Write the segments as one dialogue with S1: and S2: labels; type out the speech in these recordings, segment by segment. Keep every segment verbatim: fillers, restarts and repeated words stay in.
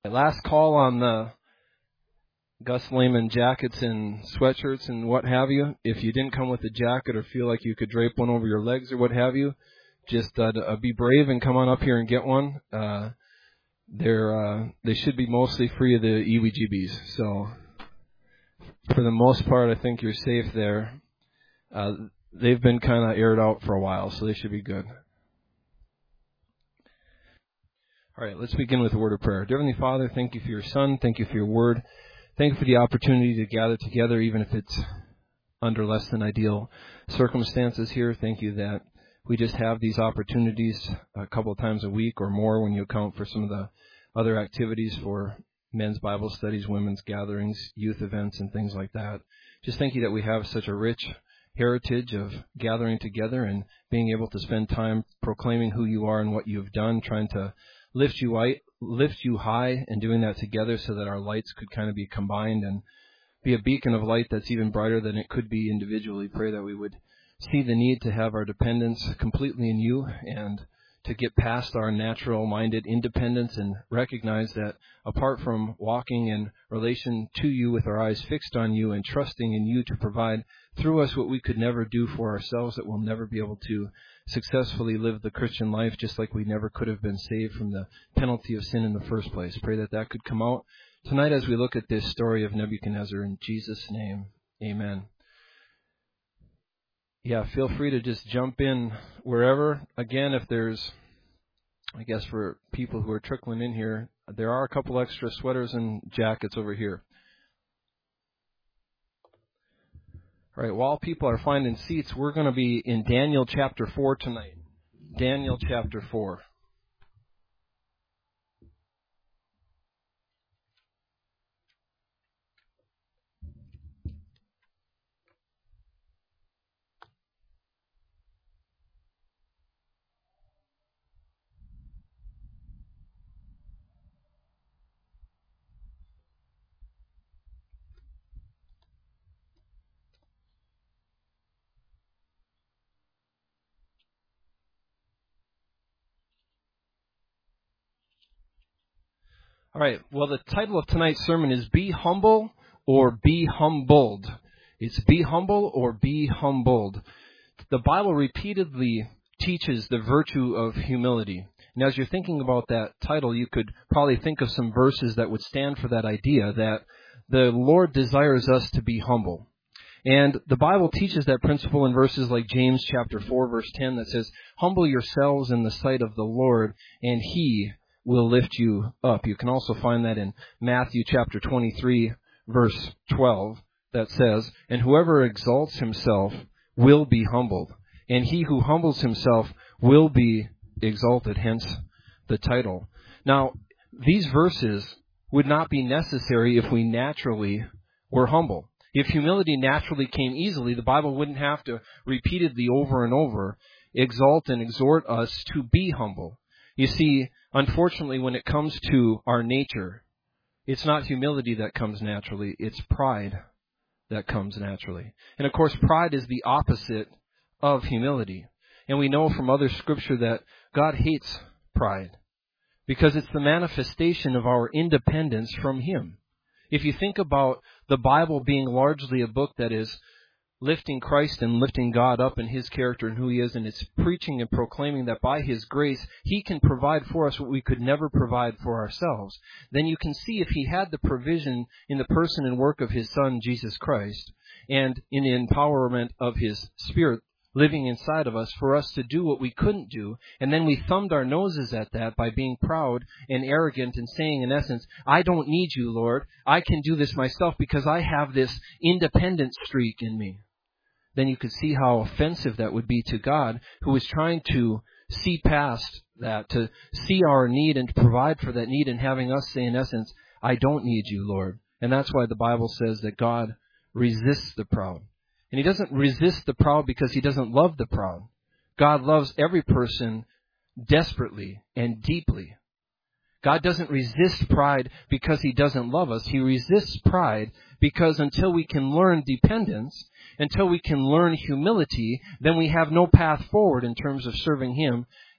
S1: Last call on the Gus Lehman jackets and sweatshirts and what have you. If you didn't come with a jacket or feel like you could drape one over your legs or what have you, just uh, uh, be brave and come on up here and get one. Uh, they're uh, they should be mostly free of the E W G Bs. So for the most part, I think you're safe there. Uh, they've been kind of aired out for a while, so they should be good. All right, let's begin with a word of prayer. Dear Heavenly Father, thank you for your Son. Thank you for your word. Thank you for the opportunity to gather together, even if it's under less than ideal circumstances here. Thank you that we just have these opportunities a couple of times a week or more when you account for some of the other activities for men's Bible studies, women's gatherings, youth events, and things like that. Just thank you that we have such a rich heritage of gathering together and being able to spend time proclaiming who you are and what you've done, trying to lift you high, lift you high, and doing that together so that our lights could kind of be combined and be a beacon of light that's even brighter than it could be individually. Pray that we would see the need to have our dependence completely in you and to get past our natural-minded independence and recognize that apart from walking in relation to you with our eyes fixed on you and trusting in you to provide through us what we could never do for ourselves, that we'll never be able to successfully live the Christian life, just like we never could have been saved from the penalty of sin in the first place. Pray that that could come out tonight as we look at this story of Nebuchadnezzar. In Jesus' name, amen. Yeah, feel free to just jump in wherever. Again, if there's, I guess for people who are trickling in here, there are a couple extra sweaters and jackets over here. All right, while people are finding seats, we're going to be in Daniel chapter four tonight. Daniel chapter four. All right, well, the title of tonight's sermon is Be Humble or Be Humbled. It's Be Humble or Be Humbled. The Bible repeatedly teaches the virtue of humility. And as you're thinking about that title, you could probably think of some verses that would stand for that idea, that the Lord desires us to be humble. And the Bible teaches that principle in verses like James chapter four, verse ten, that says, "Humble yourselves in the sight of the Lord, and He will lift you up." You can also find that in Matthew chapter twenty-three, verse twelve, that says, "And whoever exalts himself will be humbled, and he who humbles himself will be exalted," hence the title. Now, these verses would not be necessary if we naturally were humble. If humility naturally came easily, the Bible wouldn't have to repeatedly over and over exalt and exhort us to be humble. You see, unfortunately, when it comes to our nature, it's not humility that comes naturally, it's pride that comes naturally. And of course, pride is the opposite of humility. And we know from other scripture that God hates pride because it's the manifestation of our independence from Him. If you think about the Bible being largely a book that is lifting Christ and lifting God up in His character and who He is, and it's preaching and proclaiming that by His grace, He can provide for us what we could never provide for ourselves, then you can see if He had the provision in the person and work of His Son, Jesus Christ, and in the empowerment of His Spirit living inside of us for us to do what we couldn't do, and then we thumbed our noses at that by being proud and arrogant and saying, in essence, "I don't need you, Lord. I can do this myself because I have this independent streak in me." Then you could see how offensive that would be to God, who is trying to see past that, to see our need and to provide for that need, and having us say, in essence, "I don't need you, Lord." And that's why the Bible says that God resists the proud. And He doesn't resist the proud because He doesn't love the proud. God loves every person desperately and deeply. God doesn't resist pride because He doesn't love us. He resists pride because until we can learn dependence, until we can learn humility, then we have no path forward in terms of serving Him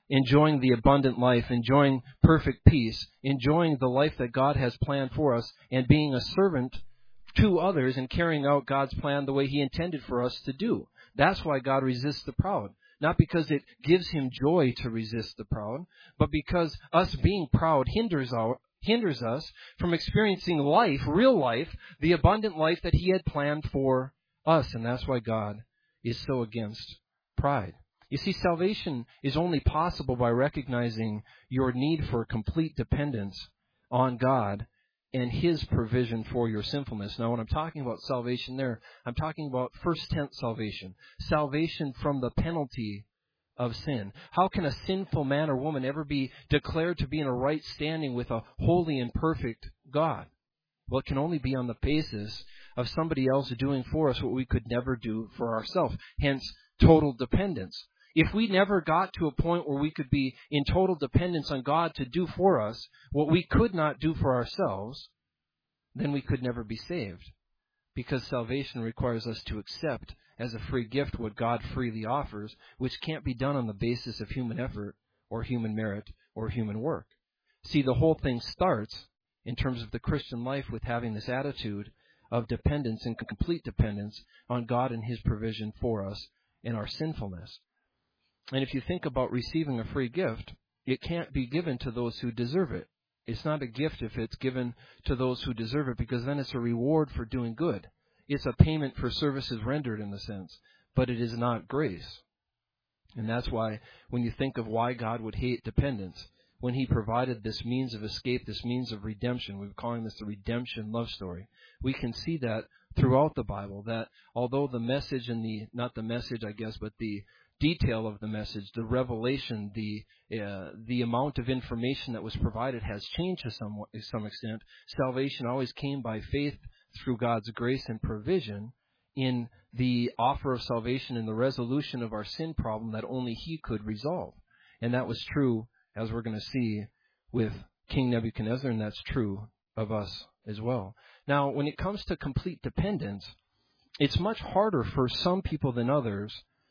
S1: enjoying the abundant life, enjoying perfect peace, enjoying the life that God has planned for us, and being a servant to others and carrying out God's plan the way He intended for us to do. That's why God resists the proud. Not because it gives Him joy to resist the proud, but because us being proud hinders our, hinders us from experiencing life, real life, the abundant life that He had planned for us. And that's why God is so against pride. You see, salvation is only possible by recognizing your need for complete dependence on God and His provision for your sinfulness. Now, when I'm talking about salvation there, I'm talking about first tense salvation. Salvation from the penalty of sin. How can a sinful man or woman ever be declared to be in a right standing with a holy and perfect God? Well, it can only be on the basis of somebody else doing for us what we could never do for ourselves. Hence, total dependence. If we never got to a point where we could be in total dependence on God to do for us what we could not do for ourselves, then we could never be saved. Because salvation requires us to accept as a free gift what God freely offers, which can't be done on the basis of human effort or human merit or human work. See, the whole thing starts in terms of the Christian life with having this attitude of dependence and complete dependence on God and His provision for us in our sinfulness. And if you think about receiving a free gift, it can't be given to those who deserve it. It's not a gift if it's given to those who deserve it, because then it's a reward for doing good. It's a payment for services rendered in a sense, but it is not grace. And that's why when you think of why God would hate dependence, when He provided this means of escape, this means of redemption, we're calling this the redemption love story, we can see that throughout the Bible, that although the message and the, not the message I guess, but the detail of the message, the revelation, the uh, the amount of information that was provided has changed to some to some extent. Salvation always came by faith through God's grace and provision in the offer of salvation and the resolution of our sin problem that only He could resolve. And that was true, as we're going to see, with King Nebuchadnezzar, and that's true of us as well. Now, when it comes to complete dependence, it's much harder for some people than others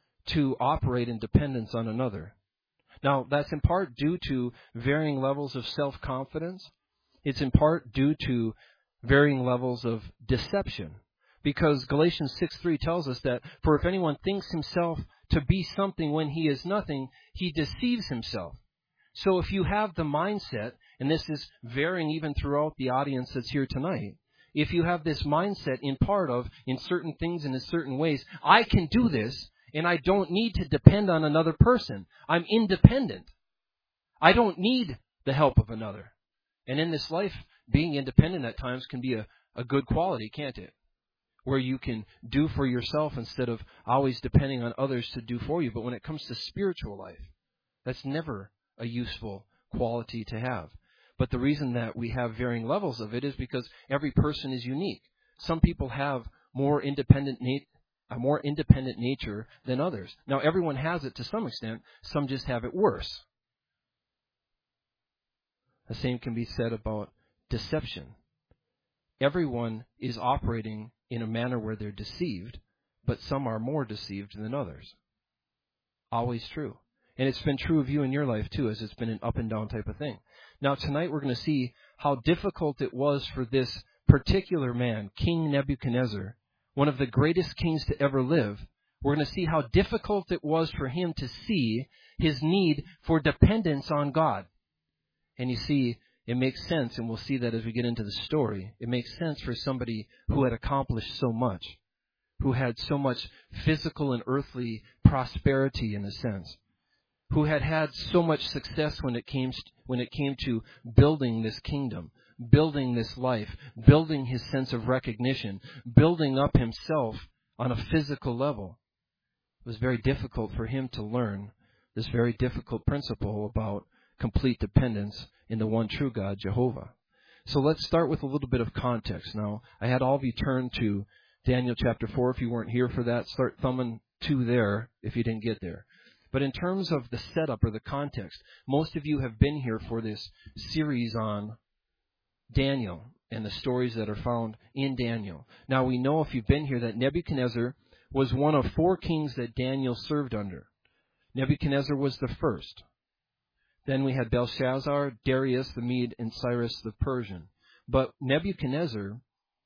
S1: to operate in dependence on another. Now, that's in part due to varying levels of self-confidence. It's in part due to varying levels of deception. Because Galatians six three tells us that, for if anyone thinks himself to be something when he is nothing, he deceives himself. So if you have the mindset, and this is varying even throughout the audience that's here tonight, if you have this mindset in part of, in certain things and in certain ways, I can do this, and I don't need to depend on another person. I'm independent. I don't need the help of another. And in this life, being independent at times can be a, a good quality, can't it? Where you can do for yourself instead of always depending on others to do for you. But when it comes to spiritual life, that's never a useful quality to have. But the reason that we have varying levels of it is because every person is unique. Some people have more independent nature. A more independent nature than others. Now, everyone has it to some extent. Some just have it worse. The same can be said about deception. Everyone is operating in a manner where they're deceived, but some are more deceived than others. Always true. And it's been true of you in your life, too, as it's been an up and down type of thing. Now, tonight we're going to see how difficult it was for this particular man, King Nebuchadnezzar, one of the greatest kings to ever live. We're going to see how difficult it was for him to see his need for dependence on God. And you see, it makes sense, and we'll see that as we get into the story. It makes sense for somebody who had accomplished so much, who had so much physical and earthly prosperity in a sense, who had had so much success when it came when it came to building this kingdom, building this life, building his sense of recognition, building up himself on a physical level. It was very difficult for him to learn this very difficult principle about complete dependence in the one true God, Jehovah. So let's start with a little bit of context. Now, I had all of you turn to Daniel chapter four. If you weren't here for that, start thumbing to there if you didn't get there. But in terms of the setup or the context, most of you have been here for this series on Daniel and the stories that are found in Daniel. Now, we know if you've been here that Nebuchadnezzar was one of four kings that Daniel served under. Nebuchadnezzar was the first. Then we had Belshazzar, Darius the Mede, and Cyrus the Persian. But Nebuchadnezzar,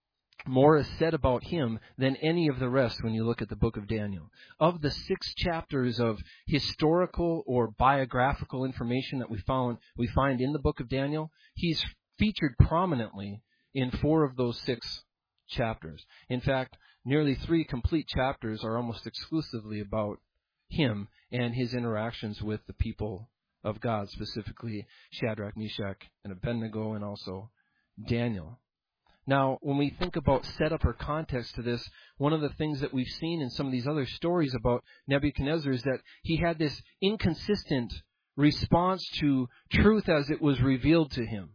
S1: more is said about him than any of the rest when you look at the book of Daniel. Of the six chapters of historical or biographical information that we found, we find in the book of Daniel, he's featured prominently in four of those six chapters. In fact, nearly three complete chapters are almost exclusively about him and his interactions with the people of God, specifically Shadrach, Meshach, and Abednego, and also Daniel. Now, when we think about setup or context to this, one of the things that we've seen in some of these other stories about Nebuchadnezzar is that he had this inconsistent response to truth as it was revealed to him.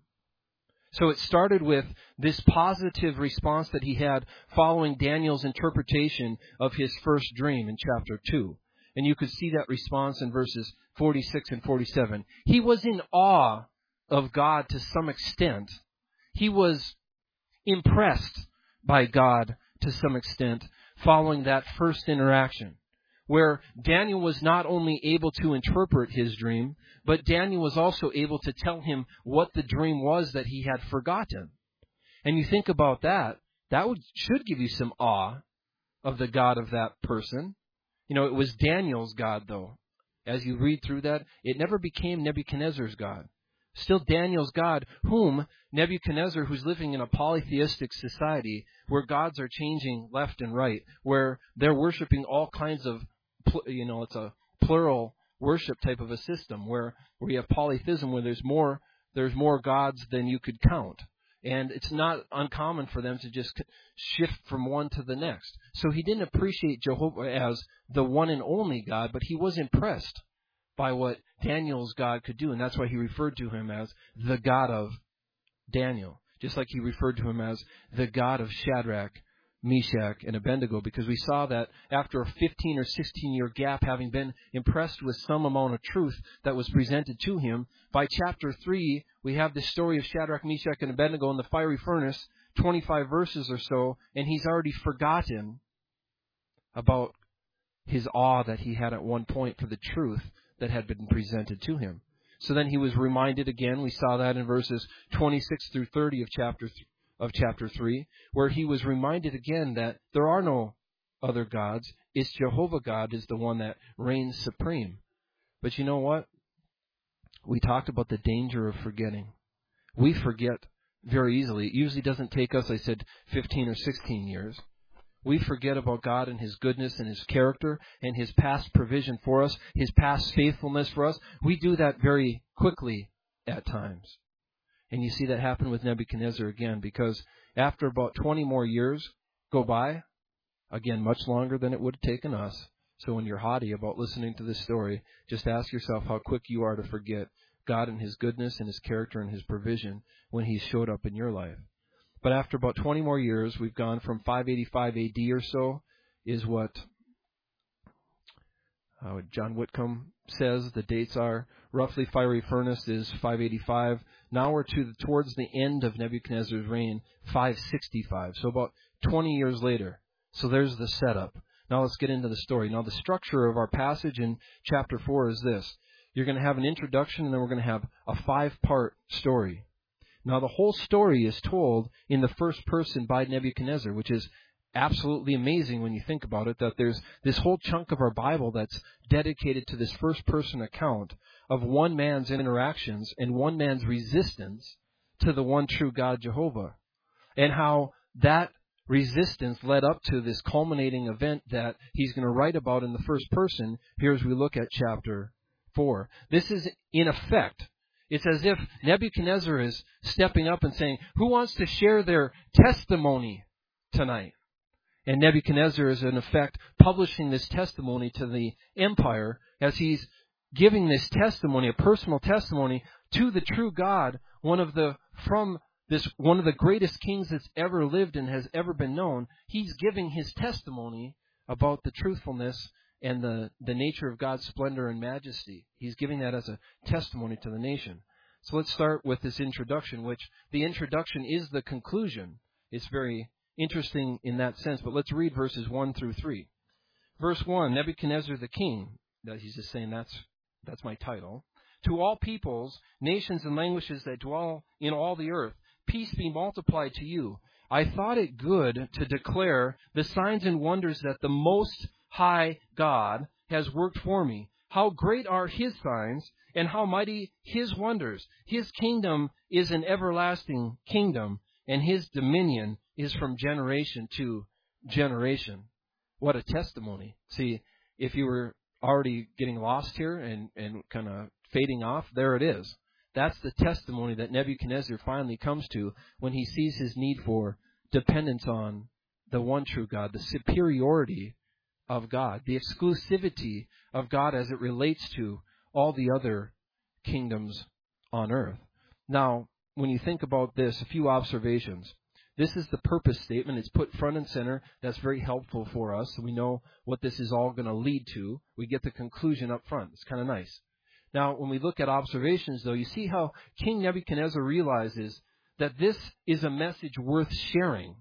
S1: So it started with this positive response that he had following Daniel's interpretation of his first dream in chapter two. And you could see that response in verses forty-six and forty-seven. He was in awe of God to some extent. He was impressed by God to some extent following that first interaction, where Daniel was not only able to interpret his dream, but Daniel was also able to tell him what the dream was that he had forgotten. And you think about that, that would, should give you some awe of the God of that person. You know, it was Daniel's God, though. As you read through that, it never became Nebuchadnezzar's God. Still Daniel's God, whom Nebuchadnezzar, who's living in a polytheistic society where gods are changing left and right, where they're worshiping all kinds of, you know, it's a plural worship type of a system where, where you have polytheism, where there's more, there's more gods than you could count. And it's not uncommon for them to just shift from one to the next. So he didn't appreciate Jehovah as the one and only God, but he was impressed by what Daniel's God could do. And that's why he referred to him as the God of Daniel. Just like he referred to him as the God of Shadrach, Meshach, and Abednego. Because we saw that after a fifteen or sixteen year gap, having been impressed with some amount of truth that was presented to him, by chapter three, we have the story of Shadrach, Meshach, and Abednego in the fiery furnace, twenty-five verses or so, and he's already forgotten about his awe that he had at one point for the truth that had been presented to him. So then he was reminded again, we saw that in verses twenty-six through thirty of chapter th- of chapter three, where he was reminded again that there are no other gods. It's Jehovah God is the one that reigns supreme. But you know what? We talked about the danger of forgetting. We forget very easily. It usually doesn't take us, I said, fifteen or sixteen years. We forget about God and His goodness and His character and His past provision for us, His past faithfulness for us. We do that very quickly at times. And you see that happen with Nebuchadnezzar again, because after about twenty more years go by, again, much longer than it would have taken us. So when you're haughty about listening to this story, just ask yourself how quick you are to forget God and His goodness and His character and His provision when He showed up in your life. But after about twenty more years, we've gone from five eighty-five A D or so, is what uh, John Whitcomb says the dates are. Roughly, fiery furnace is five eighty-five. Now we're to the, towards the end of Nebuchadnezzar's reign, five sixty-five. So about twenty years later. So there's the setup. Now let's get into the story. Now the structure of our passage in chapter four is this. You're going to have an introduction, and then we're going to have a five-part story. Now, the whole story is told in the first person by Nebuchadnezzar, which is absolutely amazing when you think about it, that there's this whole chunk of our Bible that's dedicated to this first person account of one man's interactions and one man's resistance to the one true God, Jehovah, and how that resistance led up to this culminating event that he's going to write about in the first person here as we look at chapter four. This is, in effect, it's as if Nebuchadnezzar is stepping up and saying, who wants to share their testimony tonight? And Nebuchadnezzar is, in effect, publishing this testimony to the empire as he's giving this testimony, a personal testimony to the true God, one of the, from this, one of the greatest kings that's ever lived and has ever been known. He's giving his testimony about the truthfulness and the, the nature of God's splendor and majesty. He's giving that as a testimony to the nation. So let's start with this introduction, which the introduction is the conclusion. It's very interesting in that sense, but let's read verses one through three. Verse one, Nebuchadnezzar the king, that he's just saying that's that's my title, to all peoples, nations, and languages that dwell in all the earth, peace be multiplied to you. I thought it good to declare the signs and wonders that the Most High God has worked for me. How great are His signs, and how mighty His wonders. His kingdom is an everlasting kingdom, and His dominion is from generation to generation. What a testimony. See, if you were already getting lost here and, and kind of fading off, there it is. That's the testimony that Nebuchadnezzar finally comes to when he sees his need for dependence on the one true God, the superiority of God, the exclusivity of God as it relates to all the other kingdoms on earth. Now, when you think about this, a few observations. This is the purpose statement. It's put front and center. That's very helpful for us. So we know what this is all going to lead to. We get the conclusion up front. It's kind of nice. Now, when we look at observations, though, you see how King Nebuchadnezzar realizes that this is a message worth sharing.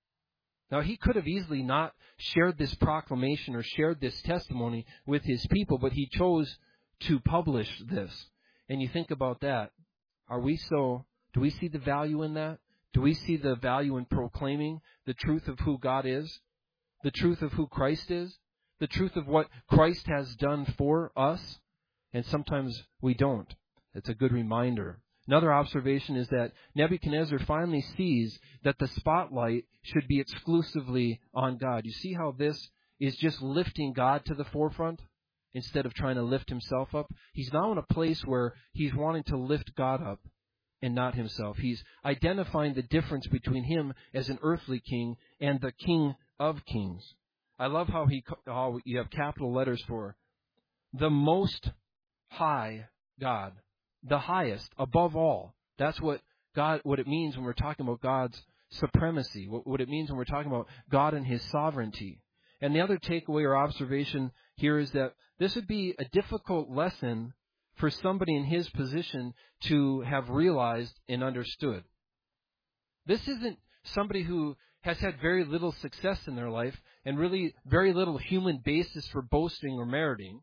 S1: Now, he could have easily not shared this proclamation or shared this testimony with his people, but he chose to publish this. And you think about that. Are we so, do we see the value in that? Do we see the value in proclaiming the truth of who God is? The truth of who Christ is? The truth of what Christ has done for us? And sometimes we don't. It's a good reminder. Another observation is that Nebuchadnezzar finally sees that the spotlight should be exclusively on God. You see how this is just lifting God to the forefront instead of trying to lift himself up? He's now in a place where he's wanting to lift God up and not himself. He's identifying the difference between him as an earthly king and the King of Kings. I love how he how you have capital letters for the Most High God, the highest, above all. That's what God, what it means when we're talking about God's supremacy, what, what it means when we're talking about God and His sovereignty. And the other takeaway or observation here is that this would be a difficult lesson for somebody in his position to have realized and understood. This isn't somebody who has had very little success in their life and really very little human basis for boasting or meriting.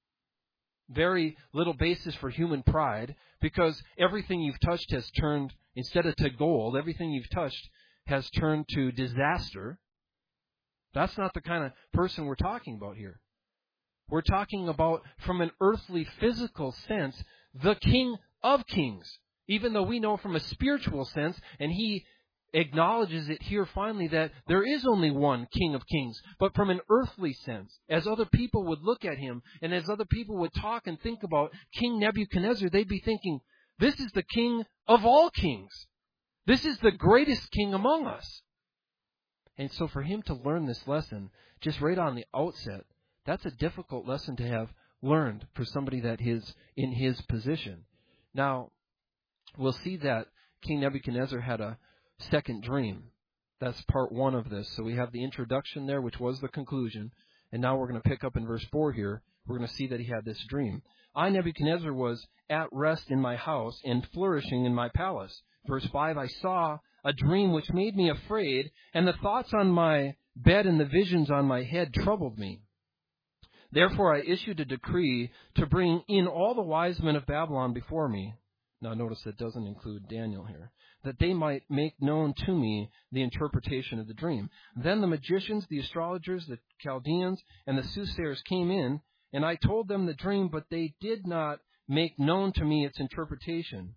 S1: Very little basis for human pride, because everything you've touched has turned, instead of to gold, everything you've touched has turned to disaster. That's not the kind of person we're talking about here. We're talking about, from an earthly, physical sense, the King of Kings. Even though we know from a spiritual sense, and he acknowledges it here finally, that there is only one King of Kings. But from an earthly sense, as other people would look at him, and as other people would talk and think about King Nebuchadnezzar, they'd be thinking, this is the King of all kings. This is the greatest king among us. And so for him to learn this lesson, just right on the outset, that's a difficult lesson to have learned for somebody that is in his position. Now, we'll see that King Nebuchadnezzar had a second dream. That's part one of this. So we have the introduction there, which was the conclusion. And now we're going to pick up in verse four here. We're going to see that he had this dream. I, Nebuchadnezzar, was at rest in my house and flourishing in my palace. Verse five, I saw a dream which made me afraid, and the thoughts on my bed and the visions on my head troubled me. Therefore I issued a decree to bring in all the wise men of Babylon before me. Now notice that doesn't include Daniel here. That they might make known to me the interpretation of the dream. Then the magicians, the astrologers, the Chaldeans, and the soothsayers came in, and I told them the dream, but they did not make known to me its interpretation.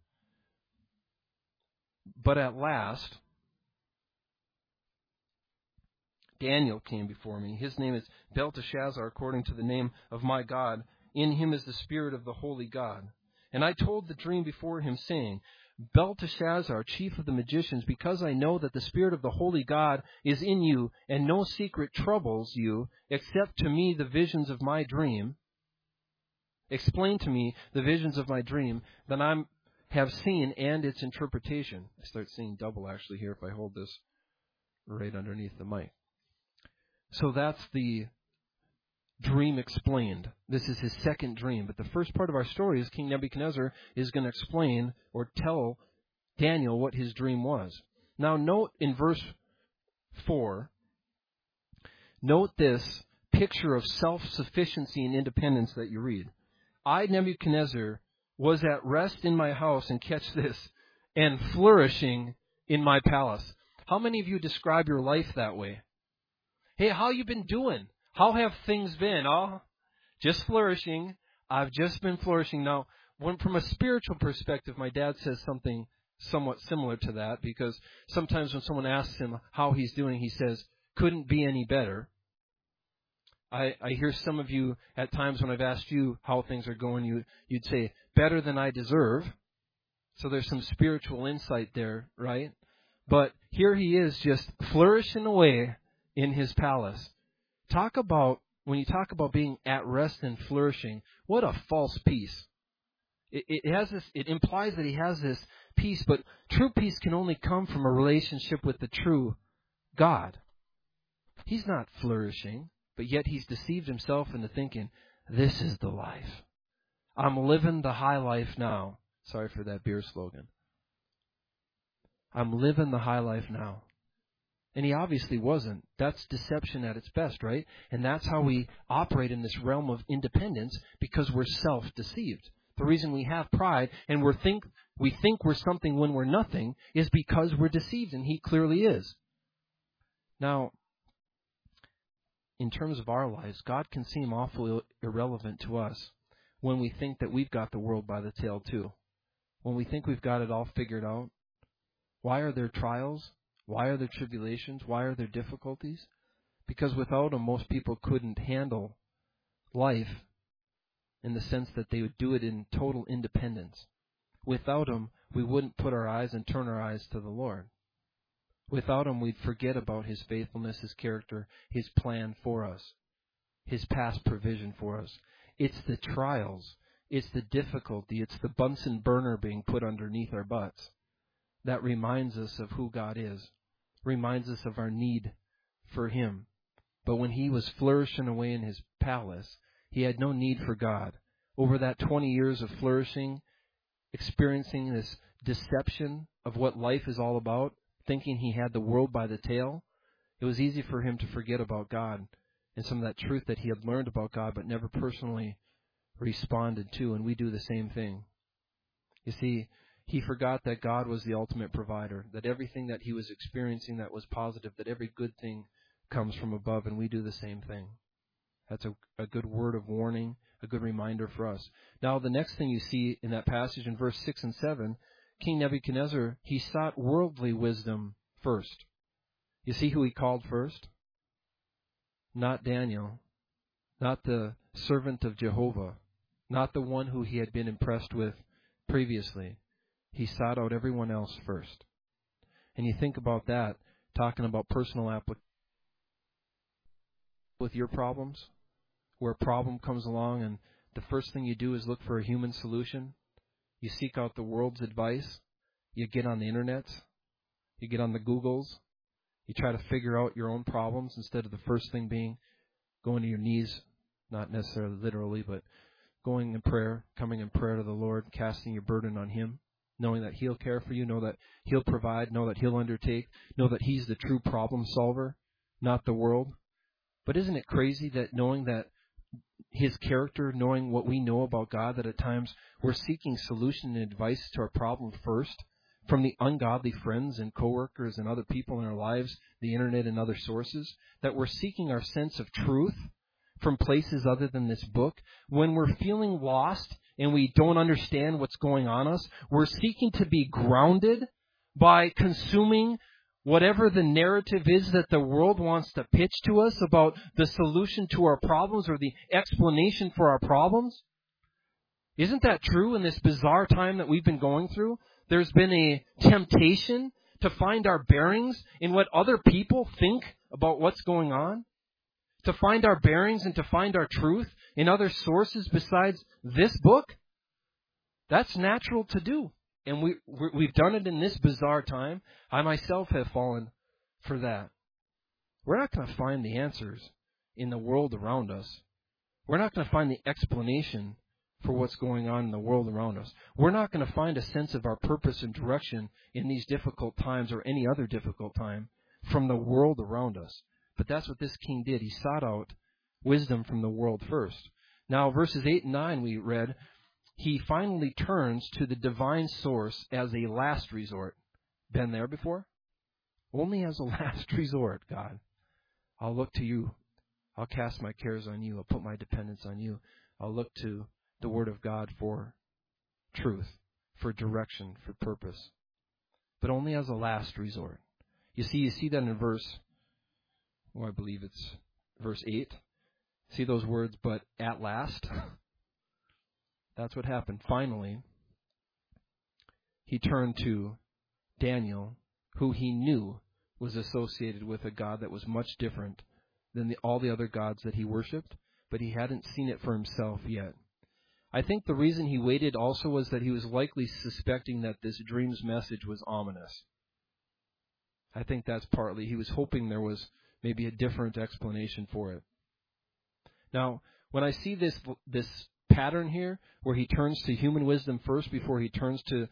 S1: But at last, Daniel came before me. His name is Belteshazzar, according to the name of my God. In him is the spirit of the holy God. And I told the dream before him, saying, Belteshazzar, chief of the magicians, because I know that the spirit of the holy God is in you, and no secret troubles you, except to me the visions of my dream. Explain to me the visions of my dream, that I have seen, and its interpretation. I start seeing double actually here if I hold this right underneath the mic. So that's the dream explained. This is his second dream. But the first part of our story is King Nebuchadnezzar is going to explain or tell Daniel what his dream was. Now note in verse four, note this picture of self-sufficiency and independence that you read. I, Nebuchadnezzar, was at rest in my house, and catch this, and flourishing in my palace. How many of you describe your life that way? Hey, how you been doing? How have things been? Oh, just flourishing. I've just been flourishing. Now, when, from a spiritual perspective, my dad says something somewhat similar to that, because sometimes when someone asks him how he's doing, he says, couldn't be any better. I, I hear some of you at times when I've asked you how things are going, you, you'd say, better than I deserve. So there's some spiritual insight there, right? But here he is just flourishing away in his palace. Talk about, when you talk about being at rest and flourishing, what a false peace. It, it has this, it implies that he has this peace, but true peace can only come from a relationship with the true God. He's not flourishing, but yet he's deceived himself into thinking, this is the life. I'm living the high life now. Sorry for that beer slogan. I'm living the high life now. And he obviously wasn't. That's deception at its best, right? And that's how we operate in this realm of independence, because we're self-deceived. The reason we have pride and we think we think we're something when we're nothing is because we're deceived, and he clearly is. Now, in terms of our lives, God can seem awfully irrelevant to us when we think that we've got the world by the tail too. When we think we've got it all figured out. Why are there trials? Why are there tribulations? Why are there difficulties? Because without them, most people couldn't handle life in the sense that they would do it in total independence. Without Him, we wouldn't put our eyes and turn our eyes to the Lord. Without Him, we'd forget about His faithfulness, His character, His plan for us, His past provision for us. It's the trials, it's the difficulty, it's the Bunsen burner being put underneath our butts that reminds us of who God is, reminds us of our need for Him. But when He was flourishing away in His palace, He had no need for God. Over that twenty years of flourishing, experiencing this deception of what life is all about, thinking he had the world by the tail, it was easy for him to forget about God and some of that truth that he had learned about God but never personally responded to, and we do the same thing. You see, he forgot that God was the ultimate provider, that everything that he was experiencing that was positive, that every good thing comes from above, and we do the same thing. That's a, a good word of warning, a good reminder for us. Now, the next thing you see in that passage in verse six and seven, King Nebuchadnezzar, he sought worldly wisdom first. You see who he called first? Not Daniel, not the servant of Jehovah, not the one who he had been impressed with previously. He sought out everyone else first. And you think about that, talking about personal application with your problems, where a problem comes along and the first thing you do is look for a human solution. You seek out the world's advice. You get on the internet. You get on the Googles. You try to figure out your own problems instead of the first thing being going to your knees, not necessarily literally, but going in prayer, coming in prayer to the Lord, casting your burden on Him, knowing that He'll care for you, know that He'll provide, know that He'll undertake, know that He's the true problem solver, not the world. But isn't it crazy that knowing that His character, knowing what we know about God, that at times we're seeking solution and advice to our problem first from the ungodly friends and coworkers and other people in our lives, the internet and other sources, that we're seeking our sense of truth from places other than this book. When we're feeling lost and we don't understand what's going on us, we're seeking to be grounded by consuming whatever the narrative is that the world wants to pitch to us about the solution to our problems or the explanation for our problems. Isn't that true in this bizarre time that we've been going through? There's been a temptation to find our bearings in what other people think about what's going on, to find our bearings and to find our truth in other sources besides this book. That's natural to do. And we, we've done it in this bizarre time. I myself have fallen for that. We're not going to find the answers in the world around us. We're not going to find the explanation for what's going on in the world around us. We're not going to find a sense of our purpose and direction in these difficult times or any other difficult time from the world around us. But that's what this king did. He sought out wisdom from the world first. Now, verses eight and nine we read, he finally turns to the divine source as a last resort. Been there before? Only as a last resort, God. I'll look to you. I'll cast my cares on you. I'll put my dependence on you. I'll look to the Word of God for truth, for direction, for purpose. But only as a last resort. You see, you see that in verse, oh, I believe it's verse eight. See those words, but at last? That's what happened. Finally, he turned to Daniel, who he knew was associated with a God that was much different than the, all the other gods that he worshipped, but he hadn't seen it for himself yet. I think the reason he waited also was that he was likely suspecting that this dream's message was ominous. I think that's partly. He was hoping there was maybe a different explanation for it. Now, when I see this this pattern here, where he turns to human wisdom first before he turns to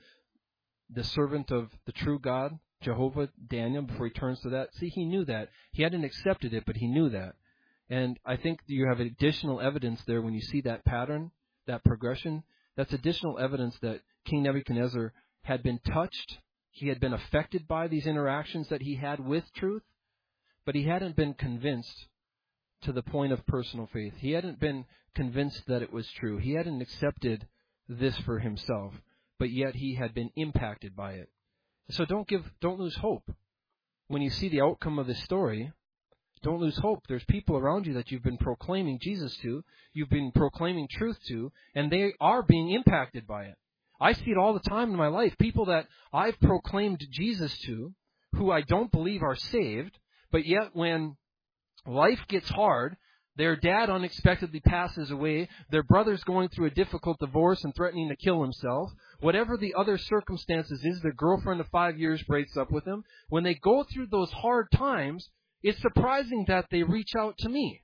S1: the servant of the true God, Jehovah, Daniel, before he turns to that, see, he knew that. He hadn't accepted it, but he knew that. And I think you have additional evidence there when you see that pattern, that progression. That's additional evidence that King Nebuchadnezzar had been touched. He had been affected by these interactions that he had with truth, but he hadn't been convinced to the point of personal faith. He hadn't been convinced that it was true. He hadn't accepted this for himself, but yet he had been impacted by it. So don't give, don't lose hope. When you see the outcome of this story, don't lose hope. There's people around you that you've been proclaiming Jesus to, you've been proclaiming truth to, and they are being impacted by it. I see it all the time in my life. People that I've proclaimed Jesus to, who I don't believe are saved, but yet when life gets hard, their dad unexpectedly passes away, their brother's going through a difficult divorce and threatening to kill himself, whatever the other circumstances is, their girlfriend of five years breaks up with him. When they go through those hard times, it's surprising that they reach out to me,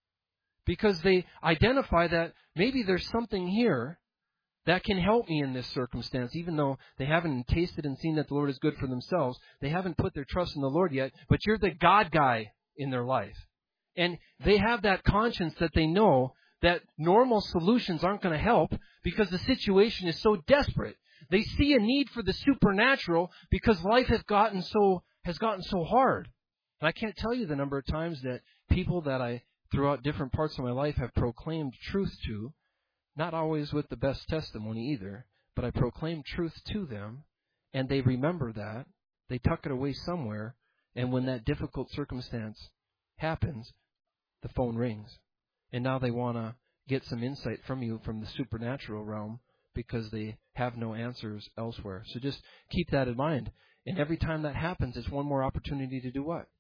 S1: because they identify that maybe there's something here that can help me in this circumstance, even though they haven't tasted and seen that the Lord is good for themselves. They haven't put their trust in the Lord yet, but you're the God guy in their life. And they have that conscience that they know that normal solutions aren't going to help because the situation is so desperate. They see a need for the supernatural because life has gotten so has gotten so hard. And I can't tell you the number of times that people that I, throughout different parts of my life, have proclaimed truth to, not always with the best testimony either, but I proclaim truth to them, and they remember that. They tuck it away somewhere, and when that difficult circumstance happens, the phone rings. And now they want to get some insight from you from the supernatural realm because they have no answers elsewhere. So just keep that in mind. And every time that happens, it's one more opportunity to do what?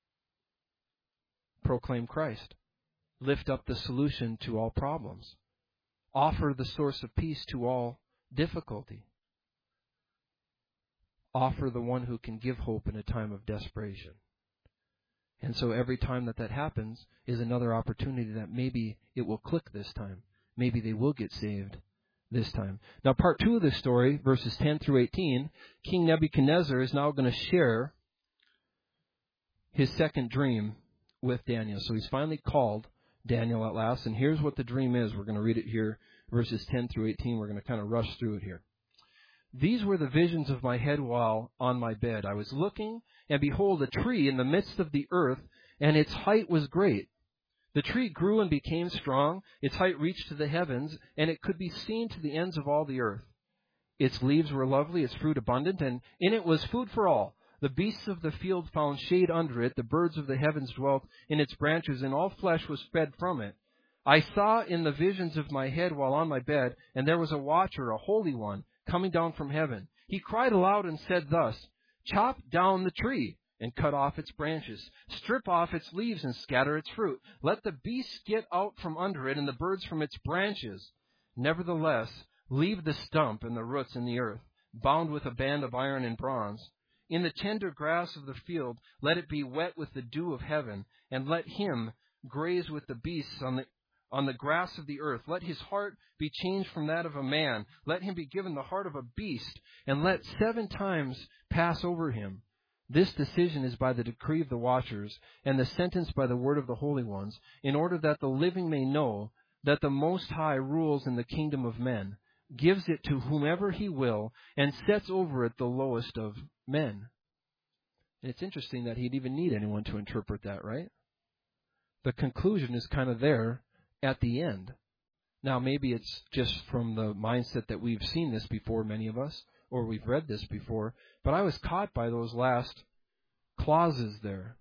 S1: Proclaim Christ. Lift up the solution to all problems. Offer the source of peace to all difficulty. Offer the one who can give hope in a time of desperation. And so every time that that happens is another opportunity that maybe it will click this time. Maybe they will get saved this time. Now, part two of this story, verses ten through eighteen, King Nebuchadnezzar is now going to share his second dream with Daniel. So he's finally called Daniel at last, and here's what the dream is. We're going to read it here, verses ten through eighteen. We're going to kind of rush through it here. These were the visions of my head while on my bed. I was looking, and behold, a tree in the midst of the earth, and its height was great. The tree grew and became strong. Its height reached to the heavens, and it could be seen to the ends of all the earth. Its leaves were lovely, its fruit abundant, and in it was food for all. The beasts of the field found shade under it. The birds of the heavens dwelt in its branches, and all flesh was fed from it. I saw in the visions of my head while on my bed, and there was a watcher, a holy one, coming down from heaven. He cried aloud and said thus, "Chop down the tree and cut off its branches. Strip off its leaves and scatter its fruit. Let the beasts get out from under it and the birds from its branches. Nevertheless, leave the stump and the roots in the earth, bound with a band of iron and bronze. In the tender grass of the field, let it be wet with the dew of heaven, and let him graze with the beasts on the on the grass of the earth. Let his heart be changed from that of a man. Let him be given the heart of a beast, and let seven times pass over him. This decision is by the decree of the watchers, and the sentence by the word of the holy ones, in order that the living may know that the Most High rules in the kingdom of men, gives it to whomever he will, and sets over it the lowest of men. And it's interesting that he'd even need anyone to interpret that, right? The conclusion is kind of there at the end. Now, maybe it's just from the mindset that we've seen this before, many of us, or we've read this before, but I was caught by those last clauses there.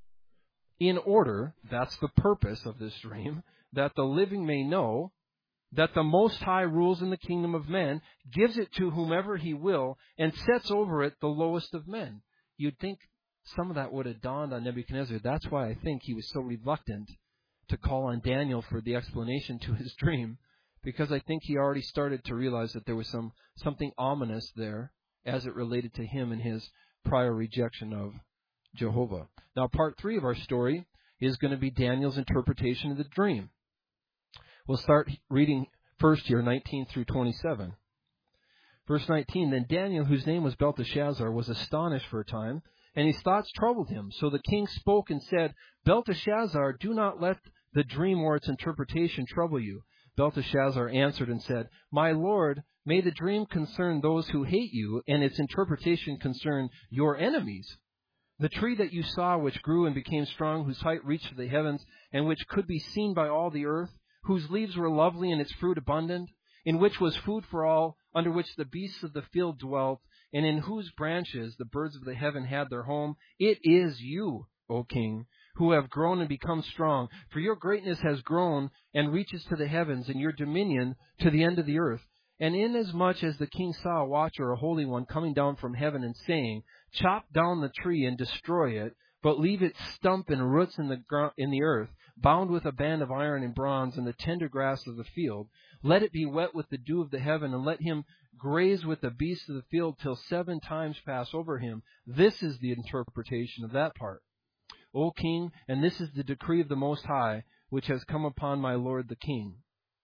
S1: In order, that's the purpose of this dream, that the living may know that the Most High rules in the kingdom of men, gives it to whomever he will, and sets over it the lowest of men. You'd think some of that would have dawned on Nebuchadnezzar. That's why I think he was so reluctant to call on Daniel for the explanation to his dream, because I think he already started to realize that there was some something ominous there as it related to him and his prior rejection of Jehovah. Now, part three of our story is going to be Daniel's interpretation of the dream. We'll start reading first here, nineteen through twenty-seven. Verse nineteen, Then Daniel, whose name was Belteshazzar, was astonished for a time, and his thoughts troubled him. So the king spoke and said, Belteshazzar, do not let the dream or its interpretation trouble you. Belteshazzar answered and said, My lord, may the dream concern those who hate you, and its interpretation concern your enemies. The tree that you saw, which grew and became strong, whose height reached to the heavens, and which could be seen by all the earth, whose leaves were lovely and its fruit abundant, in which was food for all, under which the beasts of the field dwelt, and in whose branches the birds of the heaven had their home. It is you, O king, who have grown and become strong. For your greatness has grown and reaches to the heavens, and your dominion to the end of the earth. And inasmuch as the king saw a watcher, a holy one, coming down from heaven and saying, Chop down the tree and destroy it, but leave its stump and roots in the gro- in the earth, bound with a band of iron and bronze and the tender grass of the field. Let it be wet with the dew of the heaven, and let him graze with the beasts of the field till seven times pass over him. This is the interpretation of that part. O king, and this is the decree of the Most High, which has come upon my lord the king.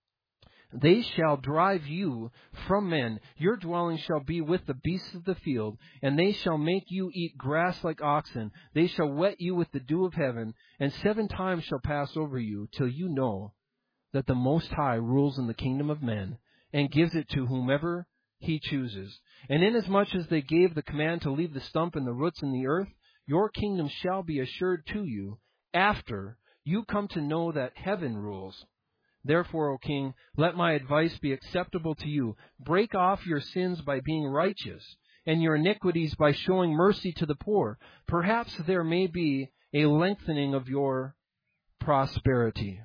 S1: They shall drive you from men. Your dwelling shall be with the beasts of the field, and they shall make you eat grass like oxen. They shall wet you with the dew of heaven, and seven times shall pass over you, till you know that the Most High rules in the kingdom of men, and gives it to whomever he chooses. And inasmuch as they gave the command to leave the stump and the roots in the earth, your kingdom shall be assured to you, after you come to know that heaven rules. Therefore, O king, let my advice be acceptable to you. Break off your sins by being righteous, and your iniquities by showing mercy to the poor. Perhaps there may be a lengthening of your prosperity.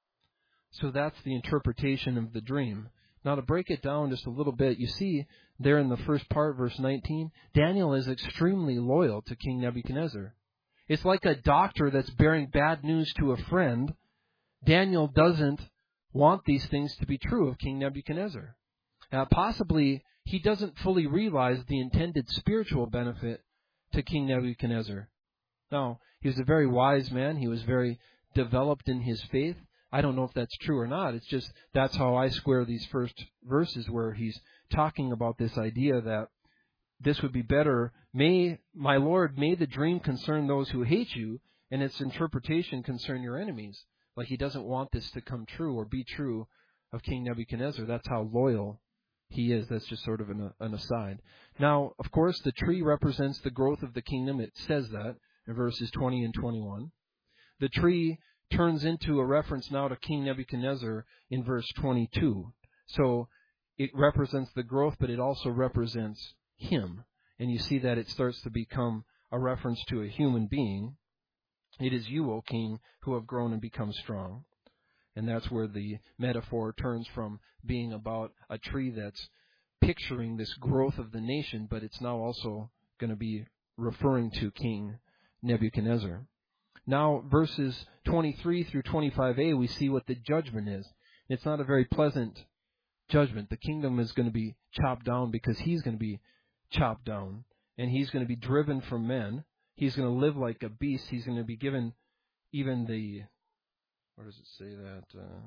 S1: So that's the interpretation of the dream. Now, to break it down just a little bit, you see there in the first part, verse nineteen, Daniel is extremely loyal to King Nebuchadnezzar. It's like a doctor that's bearing bad news to a friend. Daniel doesn't want these things to be true of King Nebuchadnezzar. Uh, possibly, he doesn't fully realize the intended spiritual benefit to King Nebuchadnezzar. Now, he was a very wise man. He was very developed in his faith. I don't know if that's true or not. It's just that's how I square these first verses where he's talking about this idea that this would be better. May, my Lord, may the dream concern those who hate you, and its interpretation concern your enemies. Like he doesn't want this to come true or be true of King Nebuchadnezzar. That's how loyal he is. That's just sort of an, an aside. Now, of course, the tree represents the growth of the kingdom. It says that in verses twenty and twenty-one. The tree turns into a reference now to King Nebuchadnezzar in verse twenty-two. So it represents the growth, but it also represents him. And you see that it starts to become a reference to a human being. It is you, O king, who have grown and become strong. And that's where the metaphor turns from being about a tree that's picturing this growth of the nation, but it's now also going to be referring to King Nebuchadnezzar. Now, verses twenty-three through twenty-five a, we see what the judgment is. It's not a very pleasant judgment. The kingdom is going to be chopped down because he's going to be chopped down, and he's going to be driven from men. He's going to live like a beast. He's going to be given even the, where does it say that? Uh,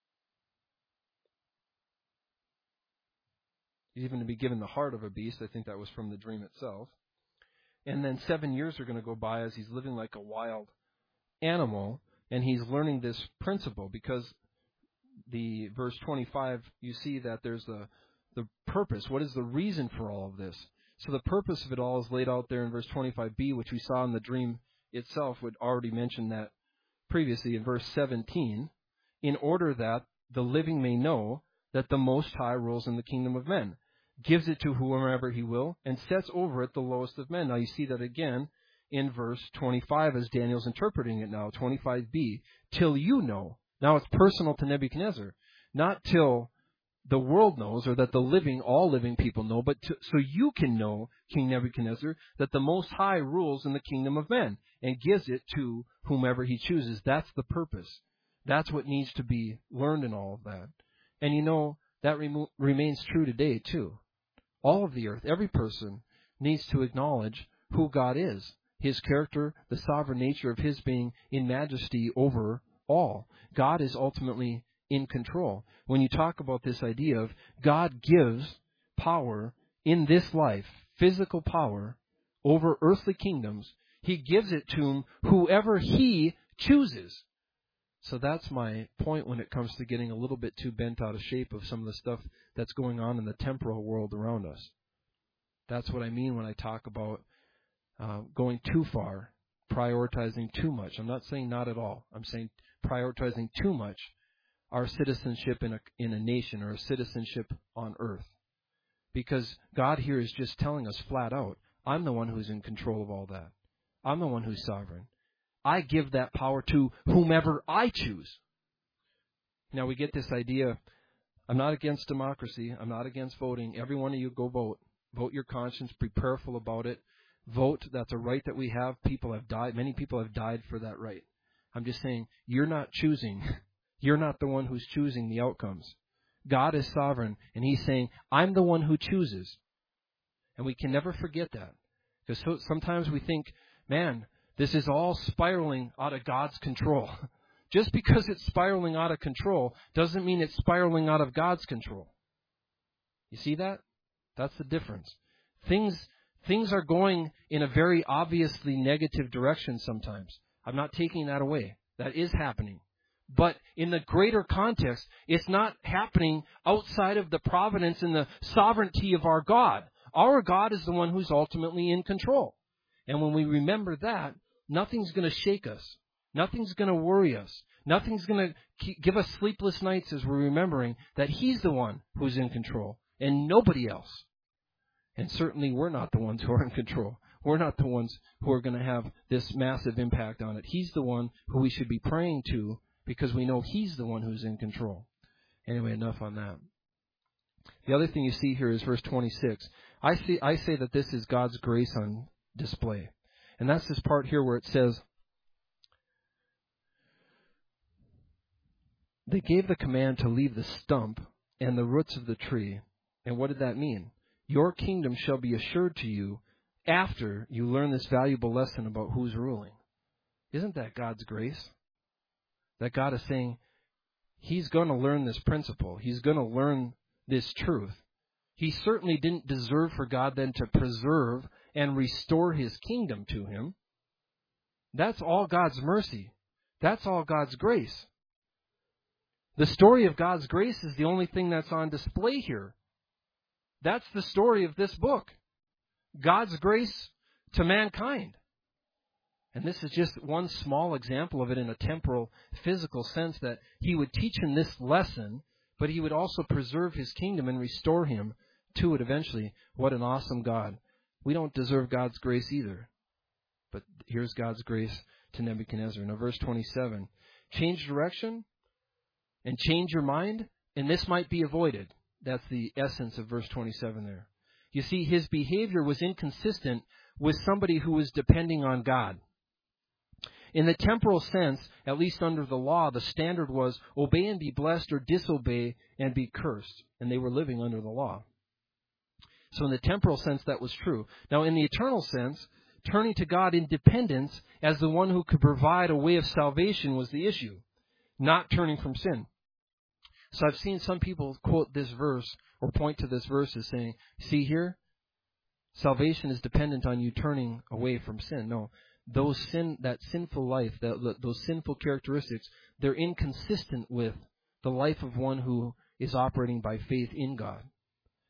S1: he's even to be given the heart of a beast. I think that was from the dream itself. And then seven years are going to go by as he's living like a wild animal, and he's learning this principle because the verse twenty-five, you see that there's a the purpose? What is the reason for all of this? So the purpose of it all is laid out there in verse twenty-five b, which we saw in the dream itself. Would already mention that previously in verse seventeen, in order that the living may know that the Most High rules in the kingdom of men, gives it to whomever he will, and sets over it the lowest of men. Now you see that again in verse twenty-five as Daniel's interpreting it now, twenty-five b, till you know. Now it's personal to Nebuchadnezzar, not till the world knows, or that the living, all living people know, but to, so you can know, King Nebuchadnezzar, that the Most High rules in the kingdom of men and gives it to whomever he chooses. That's the purpose. That's what needs to be learned in all of that. And you know, that remo- remains true today too. All of the earth, every person needs to acknowledge who God is, his character, the sovereign nature of his being in majesty over all. God is ultimately in control. When you talk about this idea of God gives power in this life, physical power over earthly kingdoms, he gives it to whoever he chooses. So that's my point when it comes to getting a little bit too bent out of shape of some of the stuff that's going on in the temporal world around us. That's what I mean when I talk about uh, going too far, prioritizing too much. I'm not saying not at all. I'm saying prioritizing too much our citizenship in a, in a nation or a citizenship on earth. Because God here is just telling us flat out, I'm the one who's in control of all that. I'm the one who's sovereign. I give that power to whomever I choose. Now we get this idea, I'm not against democracy. I'm not against voting. Every one of you go vote. Vote your conscience. Be prayerful about it. Vote. That's a right that we have. People have died. Many people have died for that right. I'm just saying, you're not choosing. You're not the one who's choosing the outcomes. God is sovereign, and he's saying, I'm the one who chooses. And we can never forget that. Because so, sometimes we think, man, this is all spiraling out of God's control. Just because it's spiraling out of control doesn't mean it's spiraling out of God's control. You see that? That's the difference. Things, things are going in a very obviously negative direction sometimes. I'm not taking that away. That is happening. But in the greater context, it's not happening outside of the providence and the sovereignty of our God. Our God is the one who's ultimately in control. And when we remember that, nothing's going to shake us. Nothing's going to worry us. Nothing's going to give us sleepless nights as we're remembering that he's the one who's in control and nobody else. And certainly we're not the ones who are in control. We're not the ones who are going to have this massive impact on it. He's the one who we should be praying to, because we know he's the one who's in control. Anyway, enough on that. The other thing you see here is verse twenty-six. I see. I say that this is God's grace on display. And that's this part here where it says, they gave the command to leave the stump and the roots of the tree. And what did that mean? Your kingdom shall be assured to you after you learn this valuable lesson about who's ruling. Isn't that God's grace? That God is saying, he's going to learn this principle. He's going to learn this truth. He certainly didn't deserve for God then to preserve and restore his kingdom to him. That's all God's mercy. That's all God's grace. The story of God's grace is the only thing that's on display here. That's the story of this book. God's grace to mankind. And this is just one small example of it in a temporal, physical sense, that he would teach him this lesson, but he would also preserve his kingdom and restore him to it eventually. What an awesome God. We don't deserve God's grace either. But here's God's grace to Nebuchadnezzar. Now, verse twenty-seven. Change direction and change your mind, and this might be avoided. That's the essence of verse twenty-seven there. You see, his behavior was inconsistent with somebody who was depending on God. In the temporal sense, at least under the law, the standard was obey and be blessed or disobey and be cursed. And they were living under the law. So in the temporal sense, that was true. Now, in the eternal sense, turning to God in dependence as the one who could provide a way of salvation was the issue, not turning from sin. So I've seen some people quote this verse or point to this verse as saying, see here, salvation is dependent on you turning away from sin. No. Those sin, that sinful life, that, those sinful characteristics, they're inconsistent with the life of one who is operating by faith in God.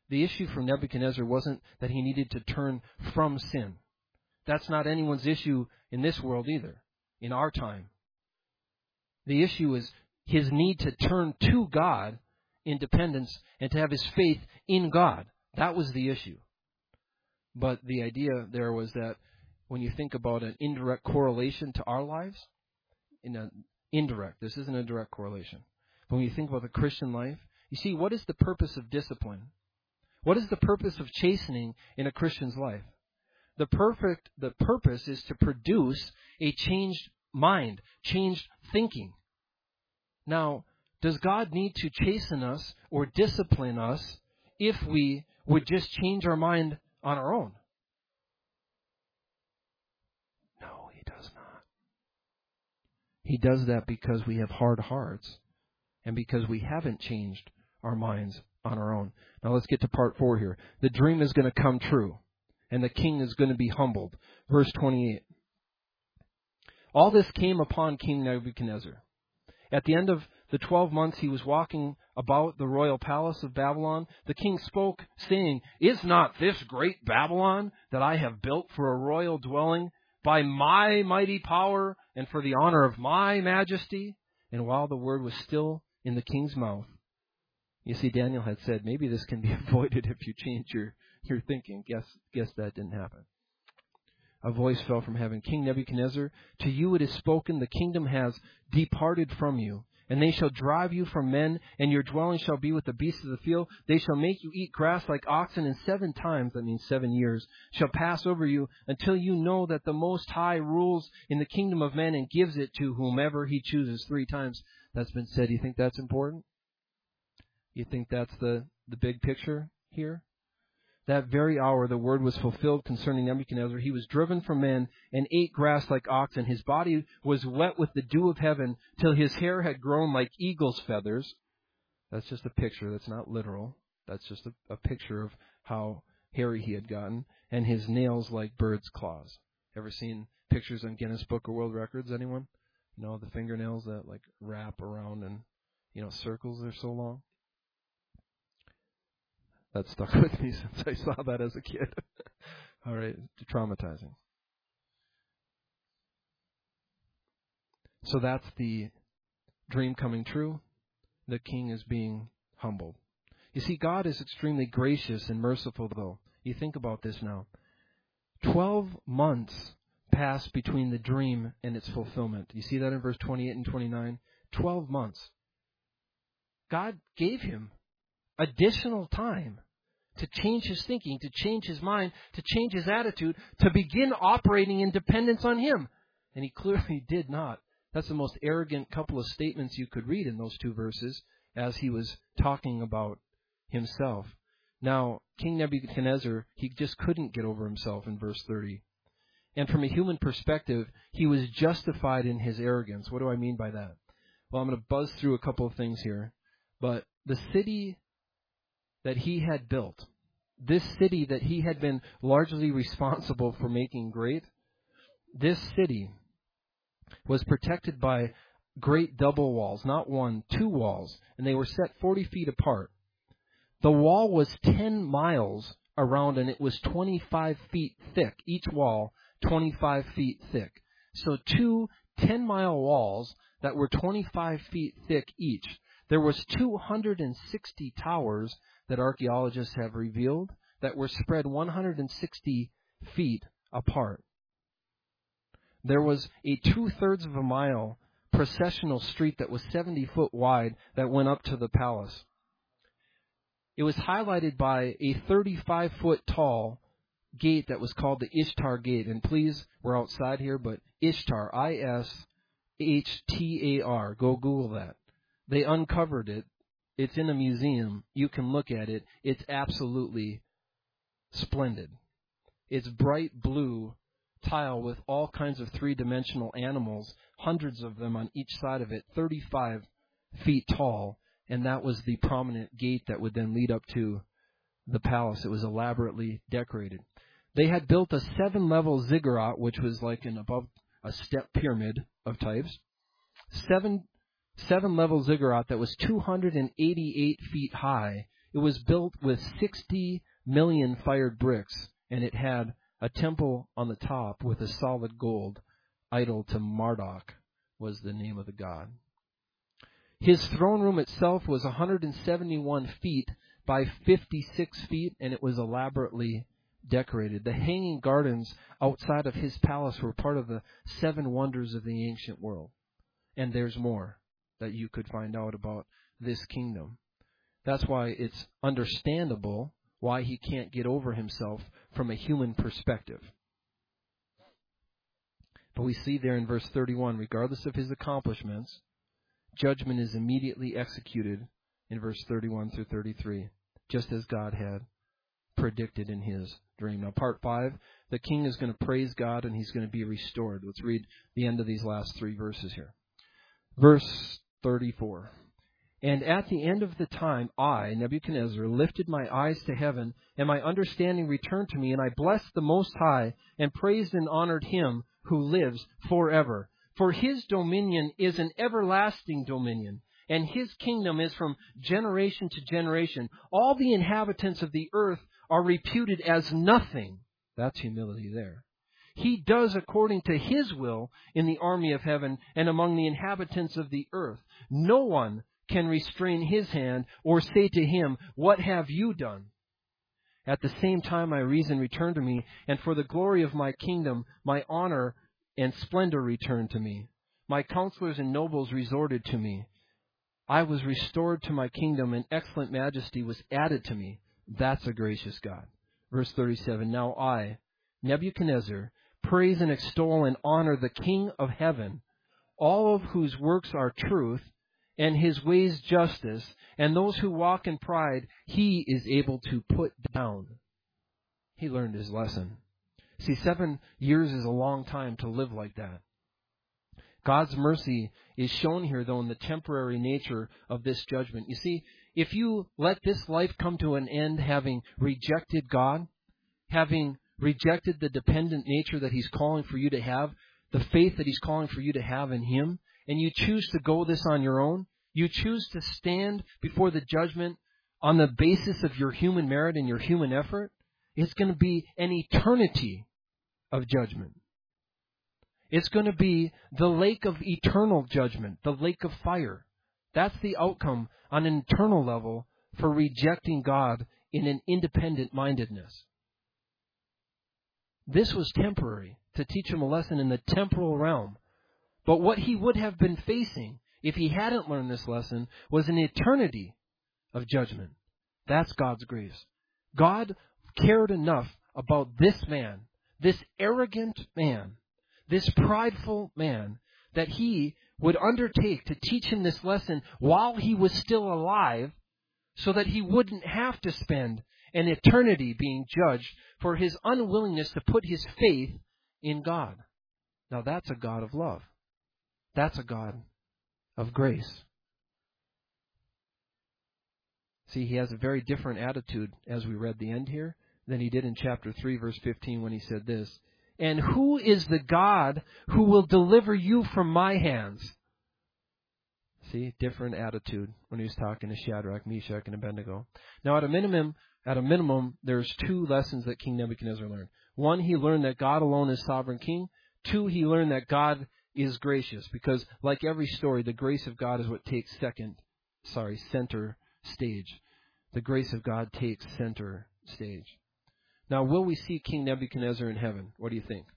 S1: The issue for Nebuchadnezzar wasn't that he needed to turn from sin. That's not anyone's issue in this world either, in our time. The issue is his need to turn to God in dependence and to have his faith in God. That was the issue. But the idea there was that when you think about an indirect correlation to our lives, in an indirect, this isn't a direct correlation. But when you think about the Christian life, you see, what is the purpose of discipline? What is the purpose of chastening in a Christian's life? The perfect, the purpose is to produce a changed mind, changed thinking. Now, does God need to chasten us or discipline us if we would just change our mind on our own? No, he does not. He does that because we have hard hearts and because we haven't changed our minds on our own. Now let's get to part four here. The dream is going to come true, and the king is going to be humbled. Verse twenty-eight. All this came upon King Nebuchadnezzar. At the end of the twelve months he was walking about the royal palace of Babylon, the king spoke, saying, Is not this great Babylon that I have built for a royal dwelling by my mighty power and for the honor of my majesty? And while the word was still in the king's mouth, you see, Daniel had said, maybe this can be avoided if you change your, your thinking. Guess, guess that didn't happen. A voice fell from heaven, King Nebuchadnezzar, to you it is spoken, the kingdom has departed from you, and they shall drive you from men, and your dwelling shall be with the beasts of the field. They shall make you eat grass like oxen, and seven times, that means seven years, shall pass over you, until you know that the Most High rules in the kingdom of men and gives it to whomever he chooses. Three times that's been said. You think that's important? You think that's the, the big picture here? That very hour the word was fulfilled concerning Nebuchadnezzar. He was driven from men and ate grass like oxen. His body was wet with the dew of heaven till his hair had grown like eagle's feathers. That's just a picture. That's not literal. That's just a, a picture of how hairy he had gotten. And his nails like bird's claws. Ever seen pictures on Guinness Book of World Records? Anyone? You know, the fingernails that like wrap around in, you know, circles. They're so long. That stuck with me since I saw that as a kid. All right, traumatizing. So that's the dream coming true. The king is being humbled. You see, God is extremely gracious and merciful, though. You think about this now. Twelve months passed between the dream and its fulfillment. You see that in verse twenty-eight and twenty-nine? Twelve months. God gave him additional time to change his thinking, to change his mind, to change his attitude, to begin operating in dependence on him. And he clearly did not. That's the most arrogant couple of statements you could read in those two verses as he was talking about himself. Now, King Nebuchadnezzar, he just couldn't get over himself in verse thirty. And from a human perspective, he was justified in his arrogance. What do I mean by that? Well, I'm going to buzz through a couple of things here. But the city that he had built, this city that he had been largely responsible for making great, this city was protected by great double walls, not one, two walls, and they were set forty feet apart. The wall was ten miles around, and it was twenty-five feet thick, each wall twenty-five feet thick. So two ten-mile walls that were twenty-five feet thick each. There was two hundred sixty towers that archaeologists have revealed that were spread one hundred sixty feet apart. There was a two-thirds of a mile processional street that was seventy foot wide that went up to the palace. It was highlighted by a thirty-five foot tall gate that was called the Ishtar Gate. And please, we're outside here, but Ishtar, I S H T A R. Go Google that. They uncovered it. It's in a museum. You can look at it. It's absolutely splendid. It's bright blue tile with all kinds of three-dimensional animals, hundreds of them on each side of it, thirty-five feet tall. And that was the prominent gate that would then lead up to the palace. It was elaborately decorated. They had built a seven-level ziggurat, which was like an above a step pyramid of types. Seven, seven-level ziggurat that was two hundred eighty-eight feet high It was built with sixty million fired bricks, and it had a temple on the top with a solid gold idol to Marduk was the name of the god. His throne room itself was one hundred seventy-one feet by fifty-six feet, and it was elaborately decorated. The hanging gardens outside of his palace were part of the seven wonders of the ancient world. And there's more that you could find out about this kingdom. That's why it's understandable why he can't get over himself from a human perspective. But we see there in verse thirty-one, regardless of his accomplishments, judgment is immediately executed in verse thirty-one through thirty-three, just as God had predicted in his dream. Now, part five, the king is going to praise God and he's going to be restored. Let's read the end of these last three verses here. Verse thirty-four. And at the end of the time, I, Nebuchadnezzar, lifted my eyes to heaven, and my understanding returned to me, and I blessed the Most High, and praised and honored him who lives forever. For his dominion is an everlasting dominion, and his kingdom is from generation to generation. All the inhabitants of the earth are reputed as nothing. That's humility there. He does according to his will in the army of heaven and among the inhabitants of the earth. No one can restrain his hand or say to him, what have you done? At the same time, my reason returned to me, and for the glory of my kingdom, my honor and splendor returned to me. My counselors and nobles resorted to me. I was restored to my kingdom, and excellent majesty was added to me. That's a gracious God. Verse thirty-seven, now I, Nebuchadnezzar, praise and extol and honor the King of heaven, all of whose works are truth, and his ways justice, and those who walk in pride, he is able to put down. He learned his lesson. See, seven years is a long time to live like that. God's mercy is shown here, though, in the temporary nature of this judgment. You see, if you let this life come to an end having rejected God, having rejected the dependent nature that he's calling for you to have, the faith that he's calling for you to have in him, and you choose to go this on your own, you choose to stand before the judgment on the basis of your human merit and your human effort, it's going to be an eternity of judgment. It's going to be the lake of eternal judgment, the lake of fire. That's the outcome on an eternal level for rejecting God in an independent mindedness. This was temporary, to teach him a lesson in the temporal realm. But what he would have been facing if he hadn't learned this lesson was an eternity of judgment. That's God's grace. God cared enough about this man, this arrogant man, this prideful man, that he would undertake to teach him this lesson while he was still alive, so that he wouldn't have to spend an eternity being judged for his unwillingness to put his faith in God. Now that's a God of love. That's a God of grace. See, he has a very different attitude, as we read the end here, than he did in chapter three, verse fifteen, when he said this, and who is the God who will deliver you from my hands? See, different attitude when he was talking to Shadrach, Meshach, and Abednego. Now, at a minimum, at a minimum, there's two lessons that King Nebuchadnezzar learned. One, he learned that God alone is sovereign king. Two, he learned that God is gracious, because like every story, the grace of God is what takes second, sorry, center stage. The grace of God takes center stage. Now, will we see King Nebuchadnezzar in heaven? What do you think?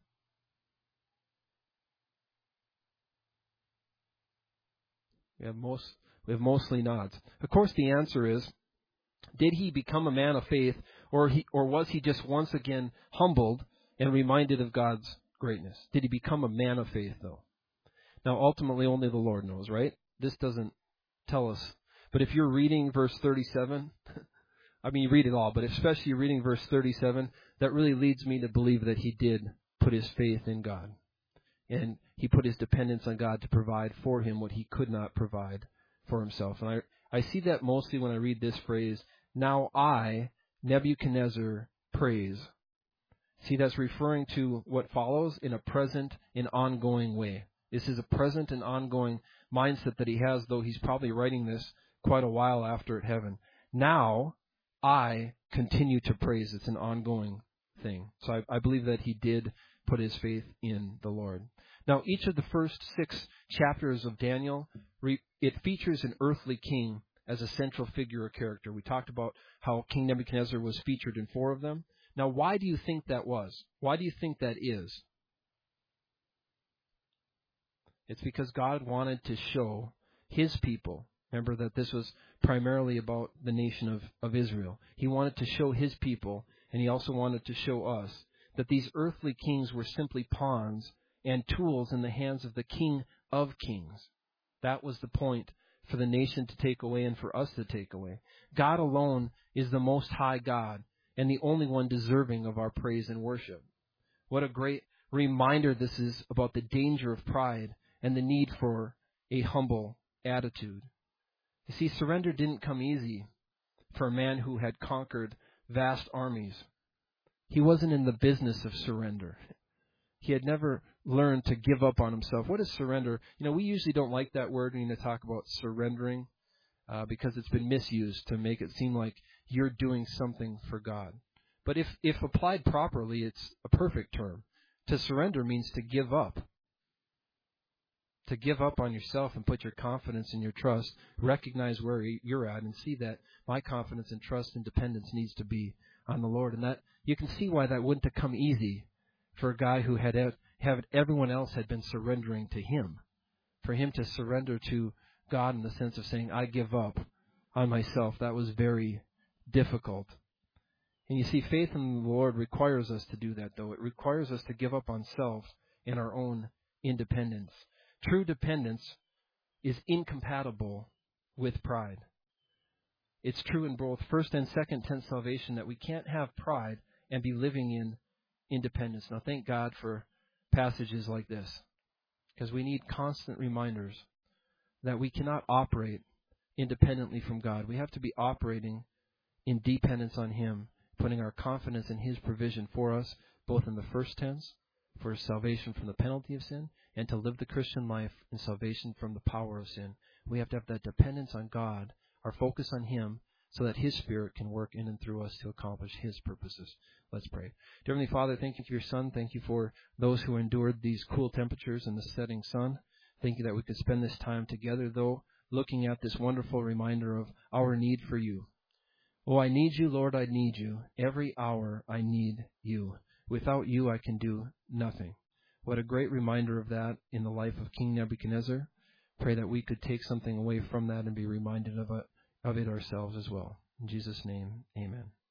S1: We have most, we have mostly nods. Of course, the answer is, did he become a man of faith, or he, or was he just once again humbled and reminded of God's greatness? Did he become a man of faith, though? Now, ultimately, only the Lord knows, right? This doesn't tell us. But if you're reading verse thirty-seven, I mean, you read it all, but especially reading verse thirty-seven, that really leads me to believe that he did put his faith in God. And he put his dependence on God to provide for him what he could not provide for himself. And I, I see that mostly when I read this phrase, now I, Nebuchadnezzar, praise. See, that's referring to what follows in a present and ongoing way. This is a present and ongoing mindset that he has, though he's probably writing this quite a while after at heaven. Now, I continue to praise. It's an ongoing thing. So I, I believe that he did put his faith in the Lord. Now, each of the first six chapters of Daniel, it features an earthly king as a central figure or character. We talked about how King Nebuchadnezzar was featured in four of them. Now, why do you think that was? Why do you think that is? It's because God wanted to show his people. Remember that this was primarily about the nation of, of Israel. He wanted to show his people, and he also wanted to show us, that these earthly kings were simply pawns and tools in the hands of the King of Kings. That was the point for the nation to take away and for us to take away. God alone is the Most High God and the only one deserving of our praise and worship. What a great reminder this is about the danger of pride and the need for a humble attitude. You see, surrender didn't come easy for a man who had conquered vast armies. He wasn't in the business of surrender. He had never learned to give up on himself. What is surrender? You know, we usually don't like that word when you talk about surrendering uh, because it's been misused to make it seem like you're doing something for God. But if, if applied properly, it's a perfect term. To surrender means to give up. To give up on yourself and put your confidence and your trust, recognize where you're at and see that my confidence and trust and dependence needs to be on the Lord. And that you can see why that wouldn't have come easy for a guy who had had everyone else had been surrendering to him. For him to surrender to God in the sense of saying, I give up on myself, that was very difficult. And you see, faith in the Lord requires us to do that, though. It requires us to give up on self and our own independence. True dependence is incompatible with pride. It's true in both first and second tense salvation that we can't have pride and be living in independence. Now, thank God for passages like this, because we need constant reminders that we cannot operate independently from God. We have to be operating in dependence on Him, putting our confidence in His provision for us, both in the first tense, for salvation from the penalty of sin, and to live the Christian life in salvation from the power of sin. We have to have that dependence on God, our focus on Him, so that His Spirit can work in and through us to accomplish His purposes. Let's pray. Dear Heavenly Father, thank you for your Son. Thank you for those who endured these cool temperatures and the setting sun. Thank you that we could spend this time together, though, looking at this wonderful reminder of our need for you. Oh, I need you, Lord, I need you. Every hour I need you. Without you, I can do nothing. What a great reminder of that in the life of King Nebuchadnezzar. Pray that we could take something away from that and be reminded of it, of it ourselves as well. In Jesus' name, amen.